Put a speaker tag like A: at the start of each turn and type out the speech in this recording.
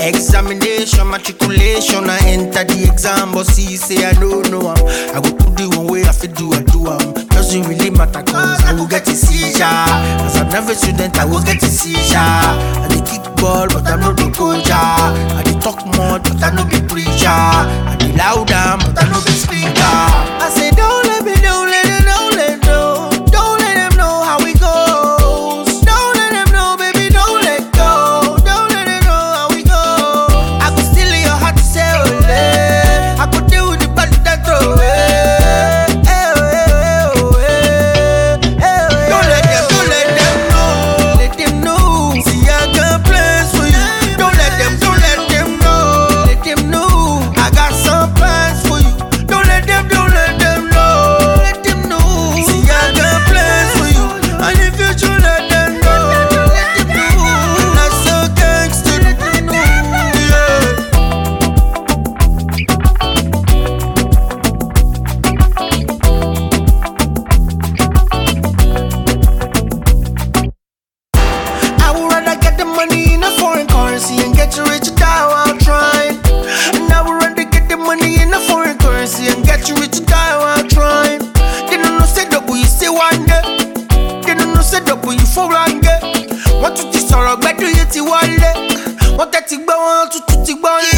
A: Examination, matriculation, I enter the exam, but see, say I don't know am. I go do the one way I feel do, I do am. Doesn't really matter cause I will get a seizure. As I'm never student, I will get a seizure. I dey kick ball, but I'm not the coach. I dey talk more, but I no be preacher. I dey loud am, but I no be speaker. I say don't let me, don't let them know, don't let them know how it goes. Don't let them know, baby, don't let go. Don't let them know how it goes. I could steal your heart to say ole. I could deal with the bad that throw away. Don't let them know. Let them know. See I got plans for you. Don't let them know. Let them know. I got some plans for you. Don't let them know. Let them know. See I got plans for you. And if you should let them know. Let them know. I'm not so gangster, you know. Yeah. I would rather get the money in a foreign currency and get rich die while trying. And I would rather get the money in a foreign currency and get rich die while trying. They don't know say double you say one day. They don't know say double you for one day. What to this or a better yet one day. What that you want to